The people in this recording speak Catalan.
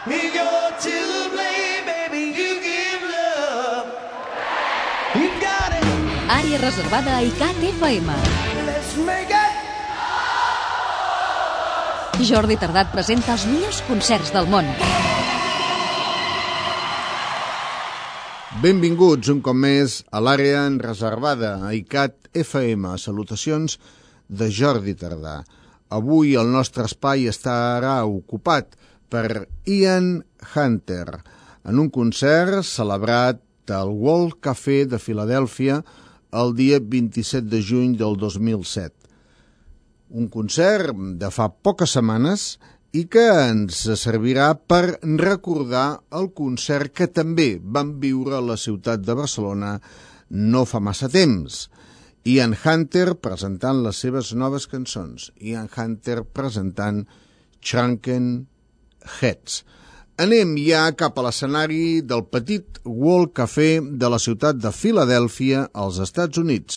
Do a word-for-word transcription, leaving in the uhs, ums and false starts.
If you're to blame, baby, you give love. You got it. Àrea reservada a I C A T F M. Let's make it. Jordi Tardat presenta els millors concerts del món. Benvinguts un cop més a l'àrea reservada a I C A T F M. Salutacions de Jordi Tardà. Avui el nostre espai estarà ocupat per Ian Hunter en un concert celebrat al World Café de Filadèlfia el dia vint-i-set de juny del dos mil set. Un concert de fa poques setmanes i que ens servirà per recordar el concert que també vam viure a la ciutat de Barcelona no fa massa temps. Ian Hunter presentant les seves noves cançons. Ian Hunter presentant Shrunken Heads. Anem ja cap a l'escenari del petit World Café de la ciutat de Filadèlfia, als Estats Units.